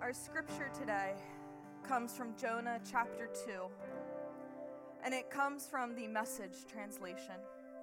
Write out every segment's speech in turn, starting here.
Our scripture today comes from Jonah chapter 2, and it comes from the Message translation.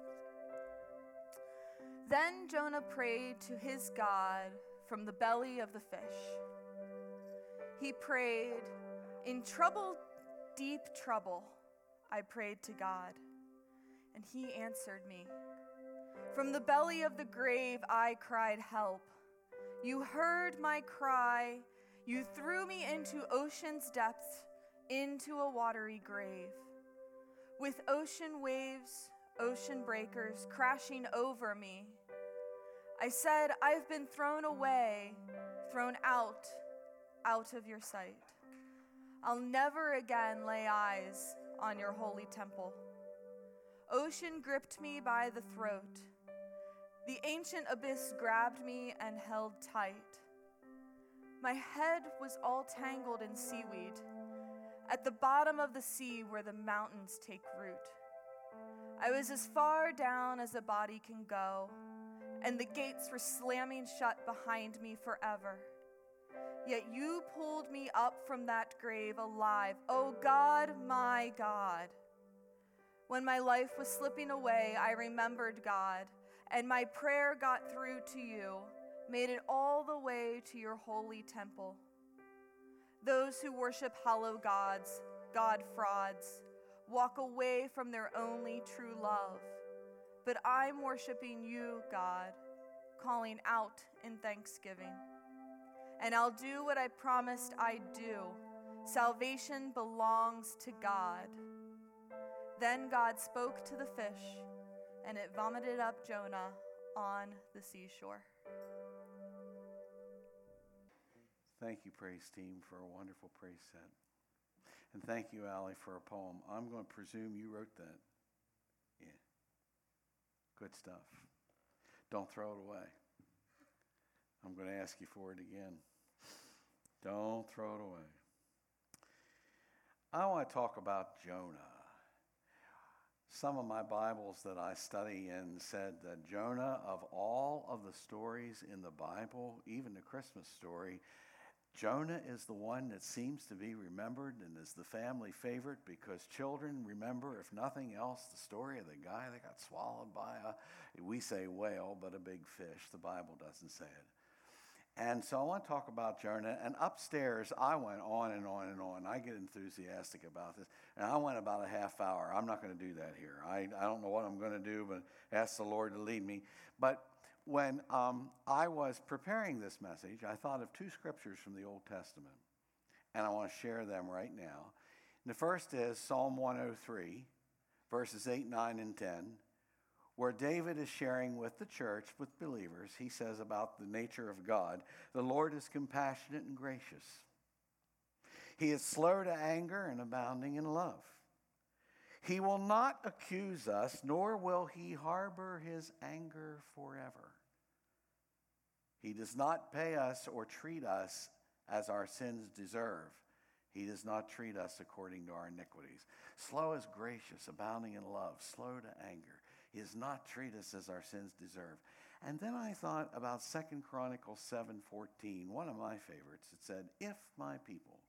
Then Jonah prayed to his God from the belly of the fish. He prayed, "In trouble, deep trouble, I prayed to God, and he answered me. From the belly of the grave I cried help. You heard my cry. You threw me into ocean's depths, into a watery grave. With ocean waves, ocean breakers crashing over me. I said, I've been thrown away, thrown out of your sight. I'll never again lay eyes on your holy temple. Ocean gripped me by the throat. The ancient abyss grabbed me and held tight. My head was all tangled in seaweed, at the bottom of the sea where the mountains take root. I was as far down as a body can go, and the gates were slamming shut behind me forever. Yet you pulled me up from that grave alive, oh God, my God. When my life was slipping away, I remembered God, and my prayer got through to you, made it all the way to your holy temple. Those who worship hollow gods, God frauds, walk away from their only true love. But I'm worshiping you, God, calling out in thanksgiving. And I'll do what I promised I'd do. Salvation belongs to God. Then God spoke to the fish, and it vomited up Jonah on the seashore. Thank you, praise team, for a wonderful praise set. And thank you, Allie, for a poem. I'm going to presume you wrote that. Yeah. Good stuff. Don't throw it away. I'm going to ask you for it again. Don't throw it away. I want to talk about Jonah. Some of my Bibles that I study in said that Jonah, of all of the stories in the Bible, even the Christmas story, Jonah is the one that seems to be remembered and is the family favorite because children remember, if nothing else, the story of the guy that got swallowed by we say whale, but a big fish. The Bible doesn't say it. And so I want to talk about Jonah. And upstairs, I went on and on and on. I get enthusiastic about this. And I went about a half hour. I'm not going to do that here. I don't know what I'm going to do, but ask the Lord to lead me. But when I was preparing this message, I thought of two scriptures from the Old Testament. And I want to share them right now. And the first is Psalm 103, verses 8, 9, and 10. Where David is sharing with the church, with believers, he says about the nature of God, the Lord is compassionate and gracious. He is slow to anger and abounding in love. He will not accuse us, nor will he harbor his anger forever. He does not pay us or treat us as our sins deserve. He does not treat us according to our iniquities. Slow is gracious, abounding in love, slow to anger. He does not treat us as our sins deserve. And then I thought about 2 Chronicles 7:14, one of my favorites. It said, if my people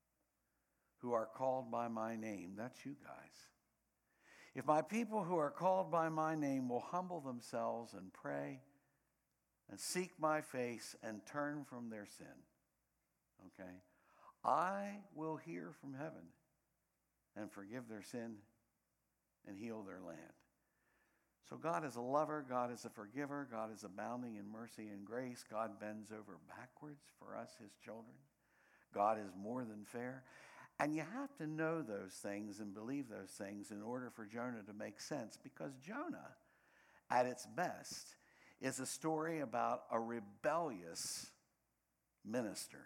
who are called by my name, that's you guys, if my people who are called by my name will humble themselves and pray and seek my face and turn from their sin, okay, I will hear from heaven and forgive their sin and heal their land. So God is a lover, God is a forgiver, God is abounding in mercy and grace. God bends over backwards for us, his children. God is more than fair. And you have to know those things and believe those things in order for Jonah to make sense, because Jonah, at its best, is a story about a rebellious minister,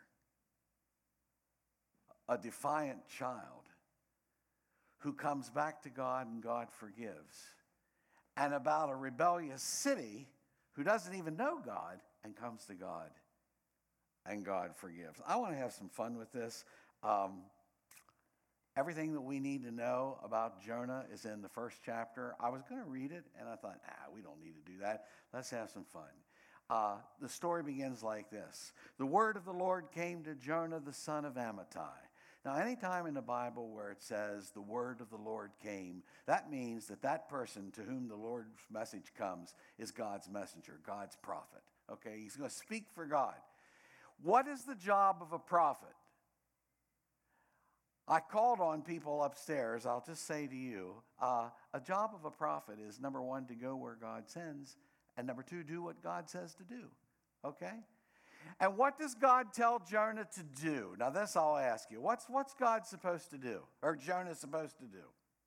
a defiant child who comes back to God and God forgives, and about a rebellious city who doesn't even know God and comes to God and God forgives. I want to have some fun with this. Everything that we need to know about Jonah is in the first chapter. I was going to read it, and I thought, we don't need to do that. Let's have some fun. The story begins like this. The word of the Lord came to Jonah, the son of Amittai. Now, anytime in the Bible where it says the word of the Lord came, that means that that person to whom the Lord's message comes is God's messenger, God's prophet. Okay, he's going to speak for God. What is the job of a prophet? I called on people upstairs. I'll just say to you, a job of a prophet is, number one, to go where God sends, and number two, do what God says to do. Okay? And what does God tell Jonah to do? Now this I'll ask you. What's God supposed to do? Or Jonah supposed to do?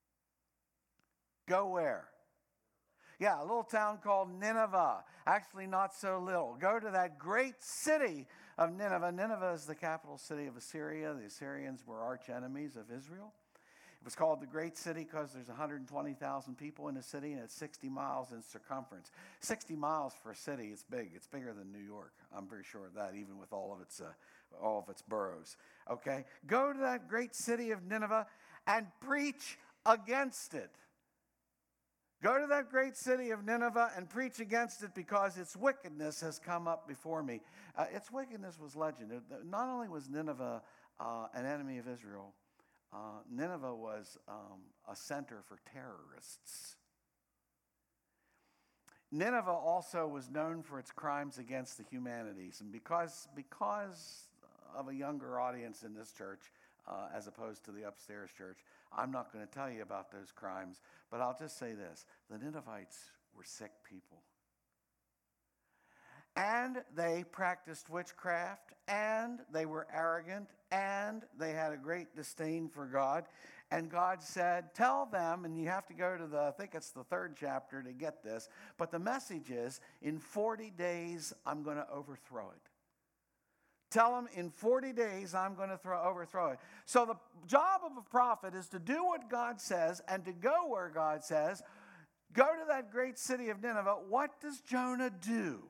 Go where? Yeah, a little town called Nineveh. Actually, not so little. Go to that great city of Nineveh. Nineveh is the capital city of Assyria. The Assyrians were arch enemies of Israel. It was called the Great City because there's 120,000 people in the city, and it's 60 miles in circumference. 60 miles for a city, it's big. It's bigger than New York. I'm pretty sure of that, even with all of its boroughs. Okay? Go to that great city of Nineveh and preach against it. Go to that great city of Nineveh and preach against it because its wickedness has come up before me. Its wickedness was legend. Not only was Nineveh an enemy of Israel, Nineveh was a center for terrorists. Nineveh also was known for its crimes against the humanities. And because of a younger audience in this church, as opposed to the upstairs church, I'm not going to tell you about those crimes, but I'll just say this. The Ninevites were sick people. And they practiced witchcraft, and they were arrogant, and they had a great disdain for God. And God said, tell them, and you have to go to I think it's the 3rd chapter to get this, but the message is, in 40 days, I'm going to overthrow it. Tell them, in 40 days, I'm going to overthrow it. So the job of a prophet is to do what God says and to go where God says. Go to that great city of Nineveh. What does Jonah do?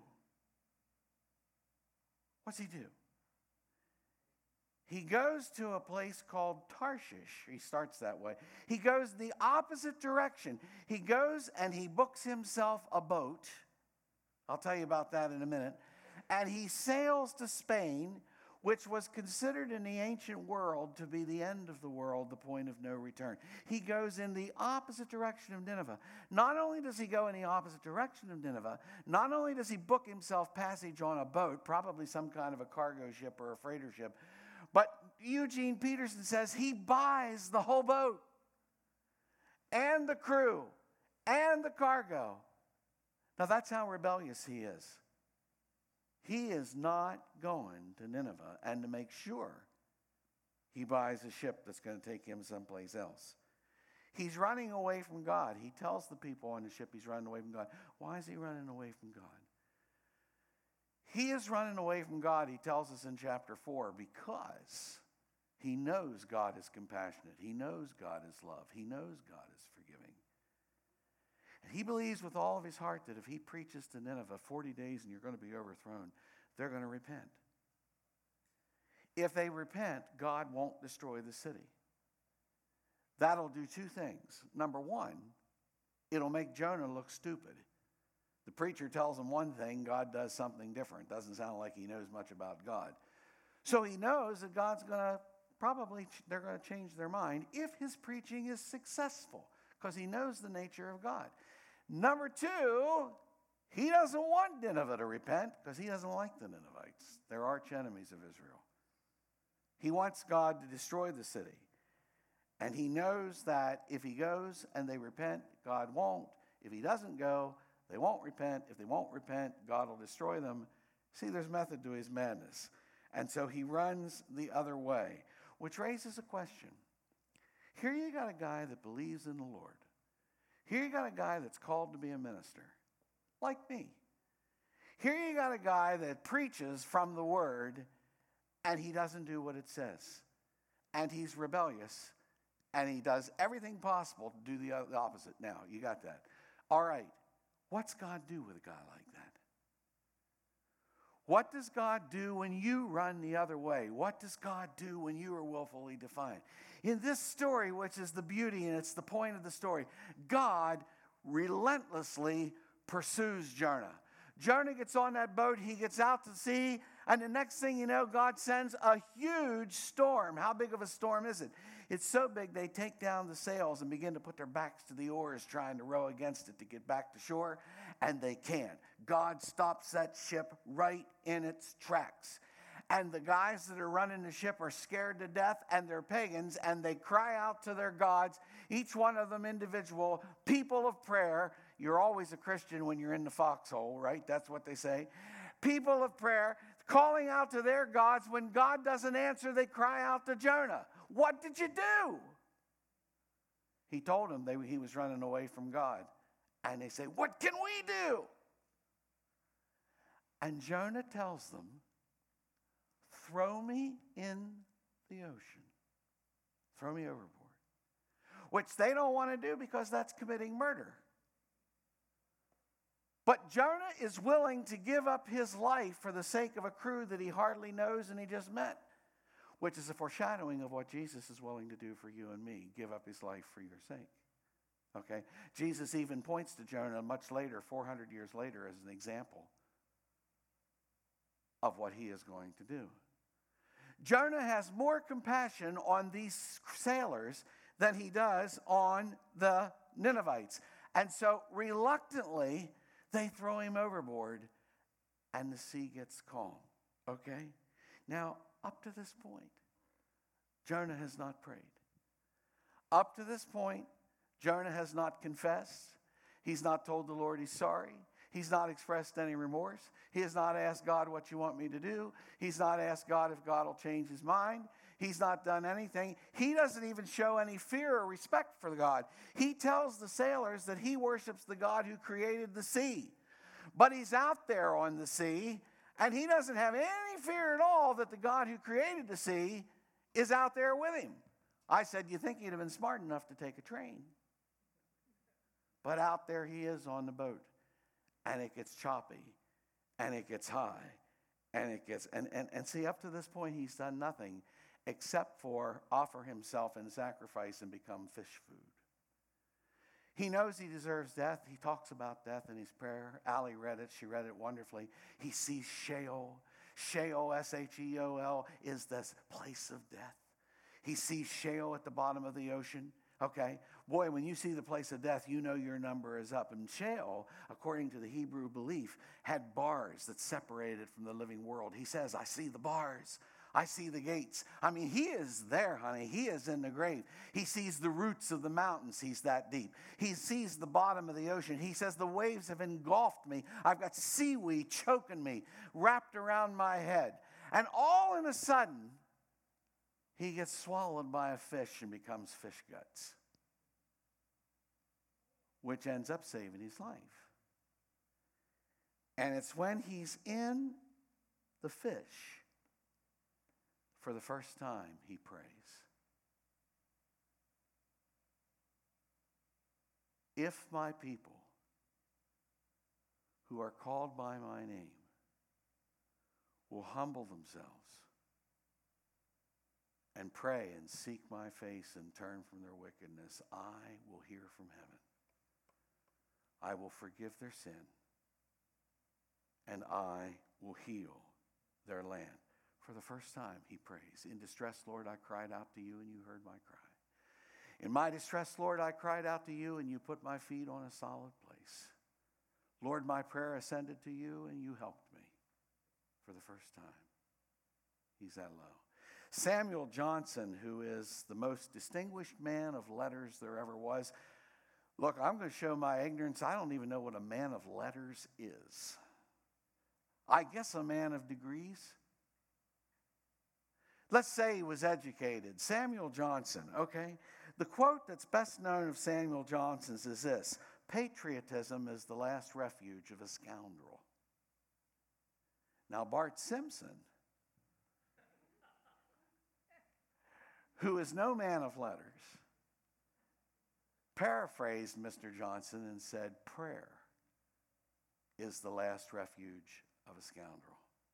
What's he do? He goes to a place called Tarshish. He starts that way. He goes the opposite direction. He goes and he books himself a boat. I'll tell you about that in a minute. And he sails to Spain, which was considered in the ancient world to be the end of the world, the point of no return. He goes in the opposite direction of Nineveh. Not only does he go in the opposite direction of Nineveh, not only does he book himself passage on a boat, probably some kind of a cargo ship or a freighter ship, but Eugene Peterson says he buys the whole boat and the crew and the cargo. Now that's how rebellious he is. He is not going to Nineveh, and to make sure, he buys a ship that's going to take him someplace else. He's running away from God. He tells the people on the ship he's running away from God. Why is he running away from God? He is running away from God, he tells us in chapter 4, because he knows God is compassionate. He knows God is love. He knows God is forgiving. And he believes with all of his heart that if he preaches to Nineveh 40 days and you're going to be overthrown, they're going to repent. If they repent, God won't destroy the city. That'll do two things. Number one, it'll make Jonah look stupid. The preacher tells him one thing, God does something different. Doesn't sound like he knows much about God. So he knows that God's going to they're going to change their mind if his preaching is successful, because he knows the nature of God. Number two, he doesn't want Nineveh to repent because he doesn't like the Ninevites. They're arch enemies of Israel. He wants God to destroy the city. And he knows that if he goes and they repent, God won't. If he doesn't go, they won't repent. If they won't repent, God will destroy them. See, there's method to his madness. And so he runs the other way, which raises a question. Here you got a guy that believes in the Lord. Here you got a guy that's called to be a minister, like me. Here you got a guy that preaches from the Word, and he doesn't do what it says. And he's rebellious, and he does everything possible to do the opposite. Now, you got that. All right. What's God do with a guy like that? What does God do when you run the other way? What does God do when you are willfully defiant? In this story, which is the beauty and it's the point of the story, God relentlessly pursues Jonah. Jonah gets on that boat, he gets out to sea, and the next thing you know, God sends a huge storm. How big of a storm is it? It's so big they take down the sails and begin to put their backs to the oars trying to row against it to get back to shore, and they can't. God stops that ship right in its tracks. And the guys that are running the ship are scared to death, and they're pagans, and they cry out to their gods, each one of them individual, people of prayer. You're always a Christian when you're in the foxhole, right? That's what they say. People of prayer calling out to their gods. When God doesn't answer, they cry out to Jonah. What did you do? He told them he was running away from God. And they say, what can we do? And Jonah tells them, throw me in the ocean. Throw me overboard. Which they don't want to do because that's committing murder. But Jonah is willing to give up his life for the sake of a crew that he hardly knows and he just met. Which is a foreshadowing of what Jesus is willing to do for you and me. Give up his life for your sake. Okay? Jesus even points to Jonah much later, 400 years later, as an example of what he is going to do. Jonah has more compassion on these sailors than he does on the Ninevites. And so reluctantly, they throw him overboard and the sea gets calm. Okay? Now, up to this point, Jonah has not prayed. Up to this point, Jonah has not confessed. He's not told the Lord he's sorry. He's not expressed any remorse. He has not asked God what you want me to do. He's not asked God if God will change his mind. He's not done anything. He doesn't even show any fear or respect for God. He tells the sailors that he worships the God who created the sea. But he's out there on the sea, and he doesn't have any fear at all that the God who created the sea is out there with him. I said, you think he'd have been smart enough to take a train? But out there he is on the boat. And it gets choppy, and it gets high, and it gets, and see, up to this point, he's done nothing except for offer himself in sacrifice and become fish food. He knows he deserves death. He talks about death in his prayer. Allie read it. She read it wonderfully. He sees Sheol. Sheol, S-H-E-O-L, is this place of death. He sees Sheol at the bottom of the ocean. Okay, boy, when you see the place of death, you know your number is up. And Sheol, according to the Hebrew belief, had bars that separated it from the living world. He says, I see the bars. I see the gates. I mean, he is there, honey. He is in the grave. He sees the roots of the mountains. He's that deep. He sees the bottom of the ocean. He says, the waves have engulfed me. I've got seaweed choking me, wrapped around my head. And all of a sudden, he gets swallowed by a fish and becomes fish guts, which ends up saving his life. And it's when he's in the fish, for the first time, he prays. If my people, who are called by my name, will humble themselves and pray and seek my face and turn from their wickedness, I will hear from heaven. I will forgive their sin, and I will heal their land. For the first time, he prays. In distress, Lord, I cried out to you, and you heard my cry. In my distress, Lord, I cried out to you, and you put my feet on a solid place. Lord, my prayer ascended to you, and you helped me for the first time. He's that low. Samuel Johnson, who is the most distinguished man of letters there ever was. Look, I'm going to show my ignorance. I don't even know what a man of letters is. I guess a man of degrees. Let's say he was educated. Samuel Johnson, okay? The quote that's best known of Samuel Johnson's is this: patriotism is the last refuge of a scoundrel. Now, Bart Simpson, who is no man of letters, paraphrased Mr. Johnson and said, prayer is the last refuge of a scoundrel.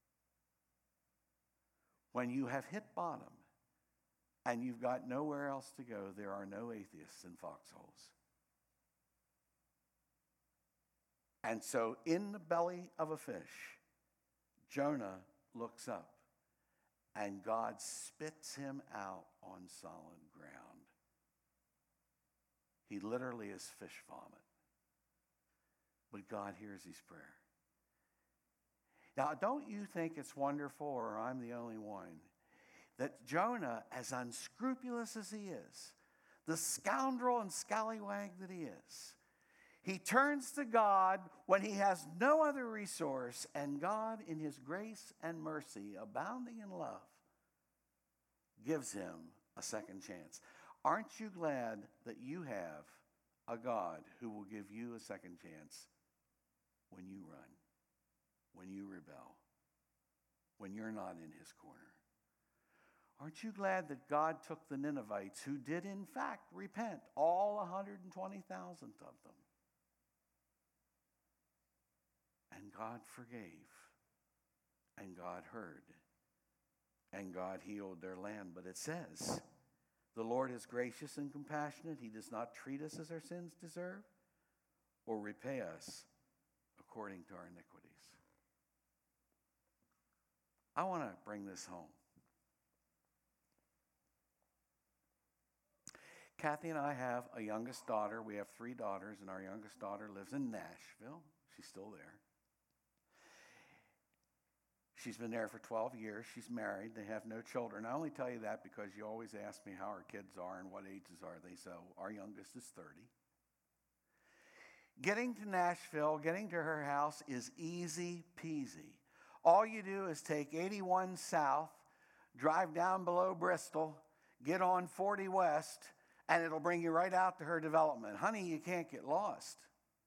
When you have hit bottom and you've got nowhere else to go, there are no atheists in foxholes. And so in the belly of a fish, Jonah looks up, and God spits him out on solid ground. He literally is fish vomit. But God hears his prayer. Now, don't you think it's wonderful, or I'm the only one, that Jonah, as unscrupulous as he is, the scoundrel and scallywag that he is, he turns to God when he has no other resource, and God, in his grace and mercy, abounding in love, gives him a second chance. Aren't you glad that you have a God who will give you a second chance when you run, when you rebel, when you're not in his corner? Aren't you glad that God took the Ninevites, who did in fact repent, all 120,000 of them, and God forgave, and God heard, and God healed their land? But it says, the Lord is gracious and compassionate. He does not treat us as our sins deserve, or repay us according to our iniquities. I want to bring this home. Kathy and I have a youngest daughter. We have 3 daughters, and our youngest daughter lives in Nashville. She's still there. She's been there for 12 years. She's married. They have no children. I only tell you that because you always ask me how our kids are and what ages are they. So our youngest is 30. Getting to Nashville, getting to her house is easy peasy. All you do is take 81 south, drive down below Bristol, get on 40 west, and it'll bring you right out to her development. Honey, you can't get lost.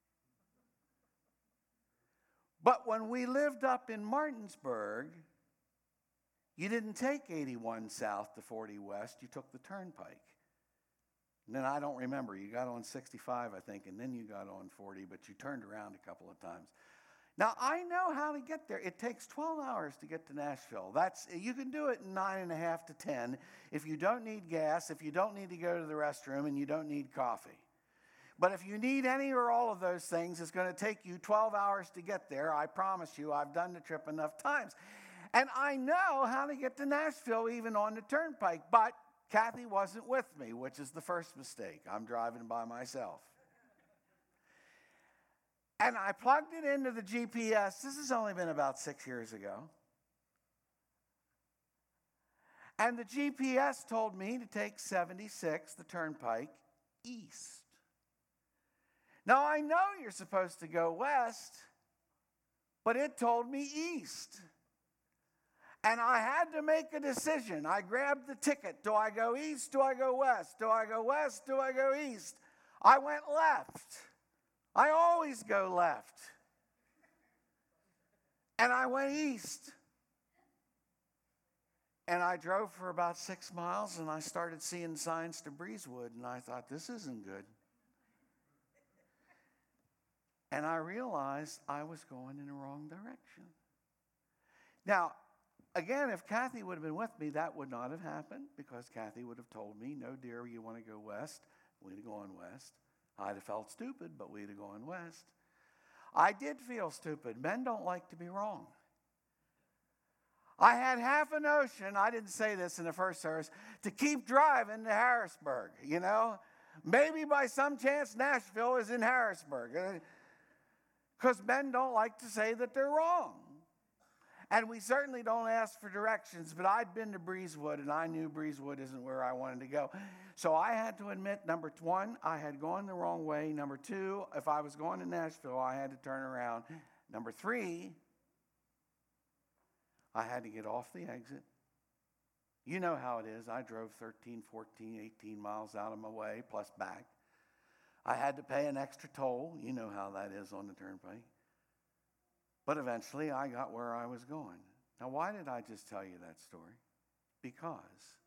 But when we lived up in Martinsburg, you didn't take 81 south to 40 west, you took the turnpike. And then I don't remember, you got on 65, I think, and then you got on 40, but you turned around a couple of times. Now, I know how to get there. It takes 12 hours to get to Nashville. You can do it in 9.5 to 10 if you don't need gas, if you don't need to go to the restroom, and you don't need coffee. But if you need any or all of those things, it's going to take you 12 hours to get there. I promise you, I've done the trip enough times. And I know how to get to Nashville even on the turnpike. But Kathy wasn't with me, which is the first mistake. I'm driving by myself. And I plugged it into the GPS. This has only been about 6 years ago. And the GPS told me to take 76, the turnpike, east. Now, I know you're supposed to go west, but it told me east. And I had to make a decision. I grabbed the ticket. Do I go east? Do I go west? Do I go west? Do I go east? I went left. I always go left. And I went east. And I drove for about 6 miles, and I started seeing signs to Breezewood, and I thought, this isn't good. And I realized I was going in the wrong direction. Now, again, if Kathy would have been with me, that would not have happened, because Kathy would have told me, no, dear, you want to go west? We'd have gone west. I'd have felt stupid, but we'd have gone west. I did feel stupid. Men don't like to be wrong. I had half a notion, I didn't say this in the first service, to keep driving to Harrisburg, you know. Maybe by some chance Nashville is in Harrisburg. Because men don't like to say that they're wrong. And we certainly don't ask for directions, but I'd been to Breezewood, and I knew Breezewood isn't where I wanted to go. So I had to admit, number one, I had gone the wrong way. Number two, if I was going to Nashville, I had to turn around. Number three, I had to get off the exit. You know how it is. I drove 13, 14, 18 miles out of my way, plus back. I had to pay an extra toll. You know how that is on the turnpike. But eventually, I got where I was going. Now, why did I just tell you that story? Because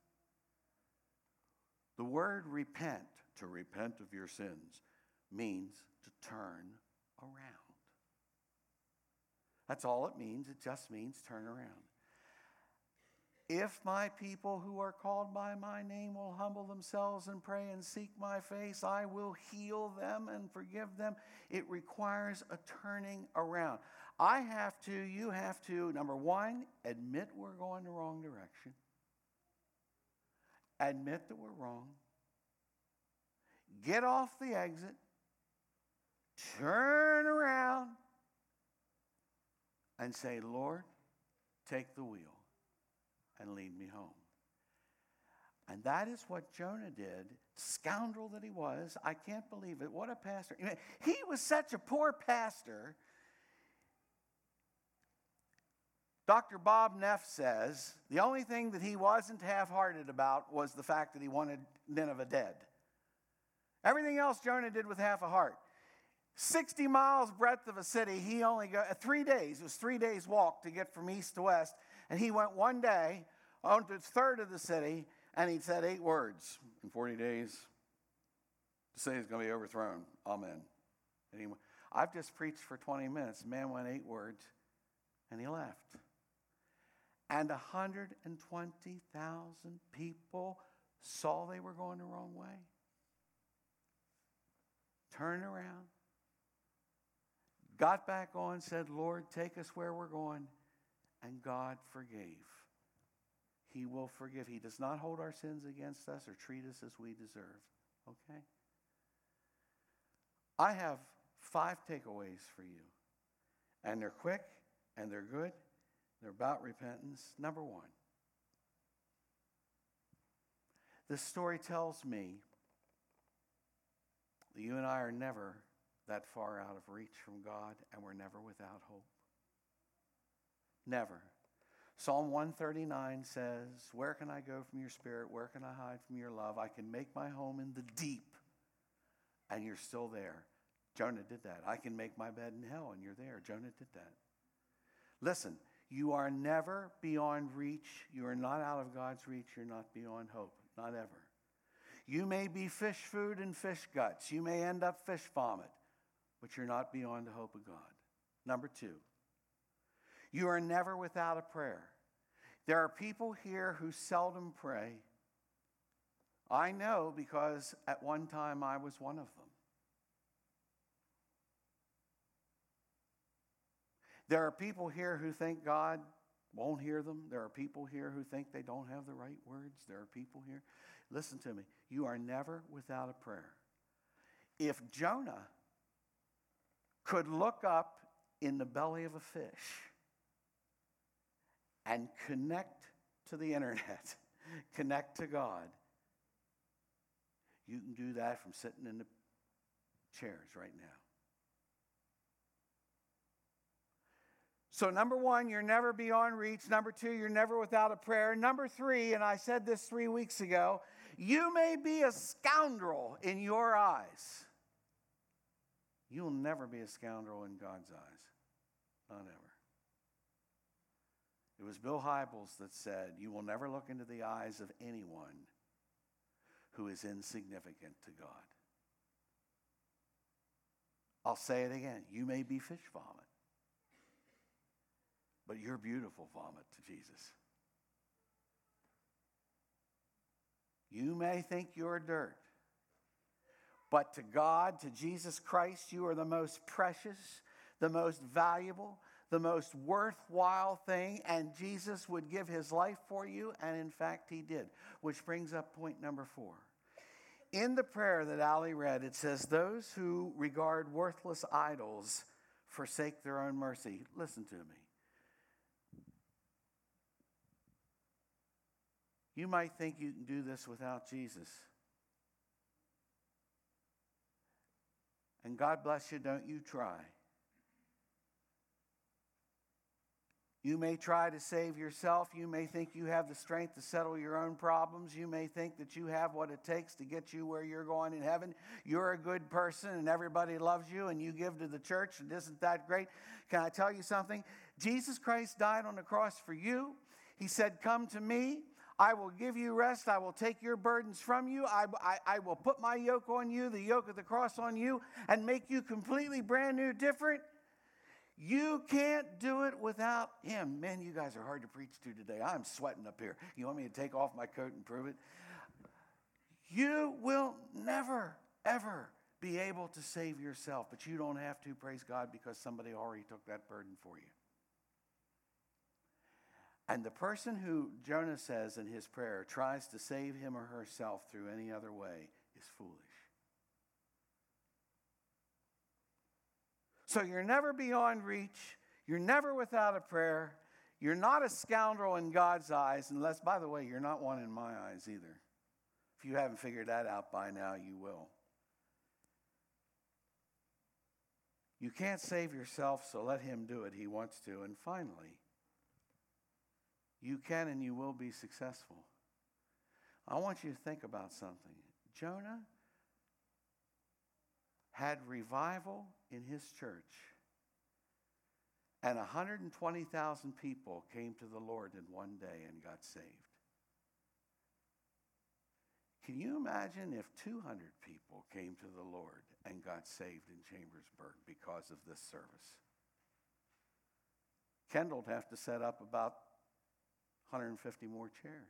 the word repent, to repent of your sins, means to turn around. That's all it means. It just means turn around. If my people who are called by my name will humble themselves and pray and seek my face, I will heal them and forgive them. It requires a turning around. You have to, number one, admit we're going the wrong direction. Admit that we're wrong. Get off the exit. Turn around and say, Lord, take the wheel and lead me home. And that is what Jonah did, scoundrel that he was. I can't believe it. What a pastor. He was such a poor pastor. Dr. Bob Neff says the only thing that he wasn't half-hearted about was the fact that he wanted Nineveh dead. Everything else Jonah did with half a heart. 60 miles breadth of a city, he only got 3 days. It was 3 days walk to get from east to west. And he went one day on to a third of the city, and he said 8 words. In 40 days, the city's going to be overthrown. Amen. And I've just preached for 20 minutes. The man went 8 words, and he left. And 120,000 people saw they were going the wrong way. Turned around. Got back on, said, Lord, take us where we're going. And God forgave. He will forgive. He does not hold our sins against us or treat us as we deserve. Okay? I have 5 takeaways for you. And they're quick, and they're good. They're about repentance. Number 1. This story tells me that you and I are never that far out of reach from God, and we're never without hope. Never. Psalm 139 says, where can I go from your spirit? Where can I hide from your love? I can make my home in the deep, and you're still there. Jonah did that. I can make my bed in hell, and you're there. Jonah did that. Listen, you are never beyond reach. You are not out of God's reach. You're not beyond hope. Not ever. You may be fish food and fish guts. You may end up fish vomit, but you're not beyond the hope of God. Number 2, you are never without a prayer. There are people here who seldom pray. I know because at one time I was one of them. There are people here who think God won't hear them. There are people here who think they don't have the right words. There are people here. Listen to me. You are never without a prayer. If Jonah could look up in the belly of a fish and connect to the internet, connect to God, you can do that from sitting in the chairs right now. So number 1, you're never beyond reach. Number 2, you're never without a prayer. Number 3, and I said this 3 weeks ago, you may be a scoundrel in your eyes. You'll never be a scoundrel in God's eyes. Not ever. It was Bill Hybels that said, you will never look into the eyes of anyone who is insignificant to God. I'll say it again. You may be fish vomit, but you're beautiful vomit to Jesus. You may think you're dirt, but to God, to Jesus Christ, you are the most precious, the most valuable, the most worthwhile thing, and Jesus would give his life for you, and in fact he did. Which brings up point number 4. In the prayer that Ali read, it says, those who regard worthless idols forsake their own mercy. Listen to me. You might think you can do this without Jesus. And God bless you, don't you try. You may try to save yourself. You may think you have the strength to settle your own problems. You may think that you have what it takes to get you where you're going in heaven. You're a good person and everybody loves you and you give to the church, and isn't that great? Can I tell you something? Jesus Christ died on the cross for you. He said, come to me. I will give you rest. I will take your burdens from you. I will put my yoke on you, the yoke of the cross on you, and make you completely brand new, different. You can't do it without him. Man, you guys are hard to preach to today. I'm sweating up here. You want me to take off my coat and prove it? You will never, ever be able to save yourself, but you don't have to, praise God, because somebody already took that burden for you. And the person who, Jonah says in his prayer, tries to save him or herself through any other way is foolish. So you're never beyond reach. You're never without a prayer. You're not a scoundrel in God's eyes, unless, by the way, you're not one in my eyes either. If you haven't figured that out by now, you will. You can't save yourself, so let him do it. He wants to. And finally, you can and you will be successful. I want you to think about something. Jonah had revival in his church, and 120,000 people came to the Lord in one day and got saved. Can you imagine if 200 people came to the Lord and got saved in Chambersburg because of this service? Kendall would have to set up about 150 more chairs.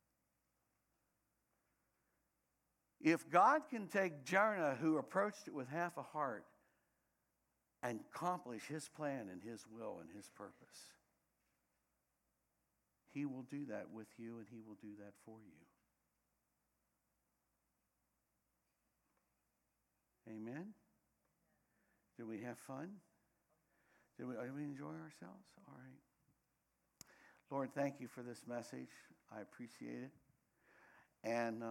If God can take Jonah, who approached it with half a heart, and accomplish his plan and his will and his purpose, he will do that with you and he will do that for you. Amen? Did we have fun? Did we enjoy ourselves? All right. Lord, thank you for this message. I appreciate it. And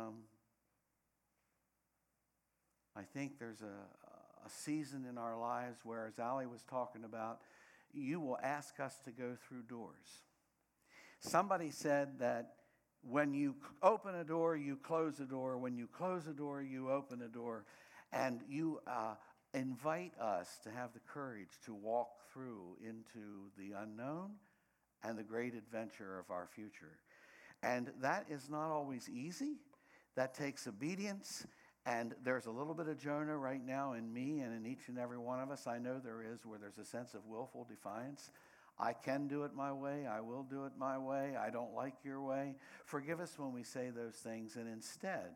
I think there's a season in our lives where, as Ali was talking about, you will ask us to go through doors. Somebody said that when you open a door, you close a door. When you close a door, you open a door. And you invite us to have the courage to walk through into the unknown and the great adventure of our future. And that is not always easy. That takes obedience. And there's a little bit of Jonah right now in me and in each and every one of us. I know there is, where there's a sense of willful defiance. I can do it my way. I will do it my way. I don't like your way. Forgive us when we say those things, and instead,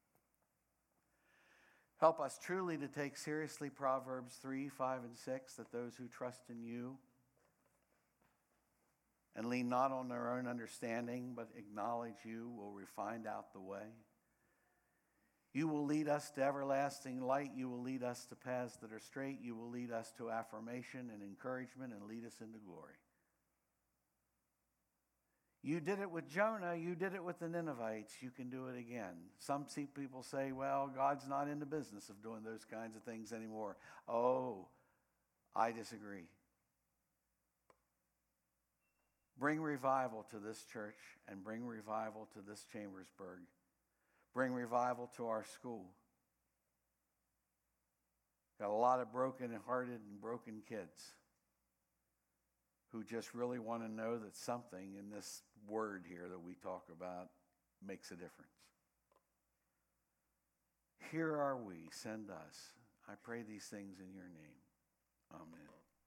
help us truly to take seriously Proverbs 3, 5, and 6, that those who trust in you and lean not on their own understanding, but acknowledge you, will find out the way. You will lead us to everlasting light. You will lead us to paths that are straight. You will lead us to affirmation and encouragement and lead us into glory. You did it with Jonah. You did it with the Ninevites. You can do it again. Some people say, well, God's not in the business of doing those kinds of things anymore. Oh, I disagree. Bring revival to this church and bring revival to this Chambersburg. Bring revival to our school. Got a lot of broken-hearted and broken kids who just really want to know that something in this word here that we talk about makes a difference. Here are we. Send us. I pray these things in your name. Amen.